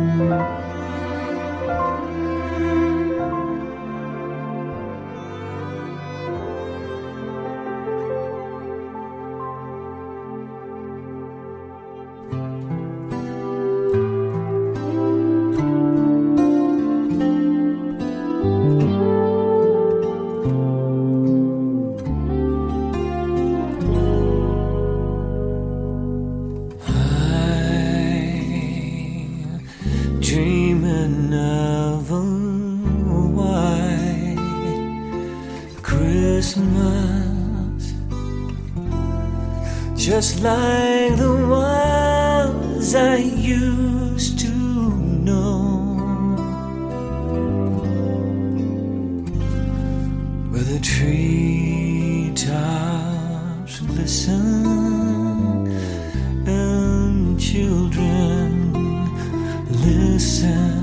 Dreaming of a white Christmas, just like the ones I used to know, where the treetops glisten and children listen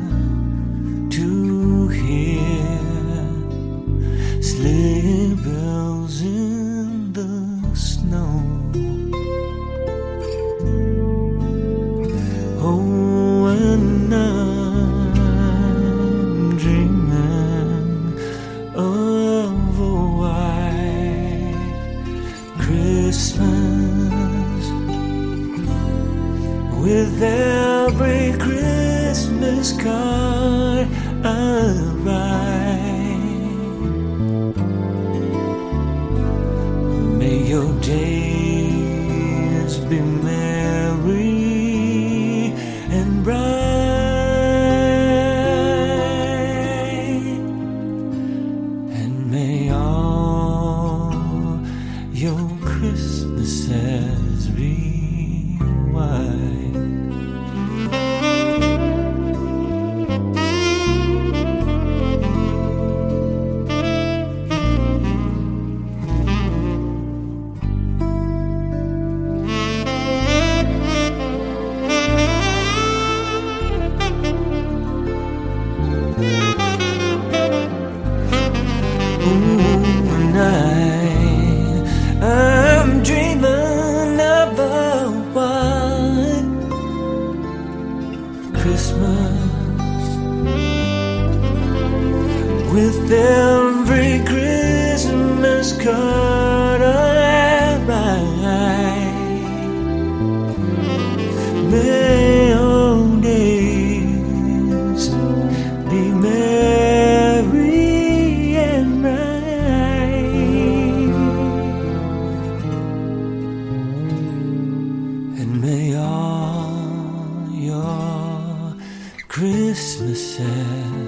to hear sleigh bells in the snow. Oh, and I'm dreaming of a white Christmas, with every Christmas card I write. May your days be merry and bright, and may all your Christmases be white. I'm dreaming of a white Christmas, with every Christmas card I write. May all days be merry and bright, and may all your Christmases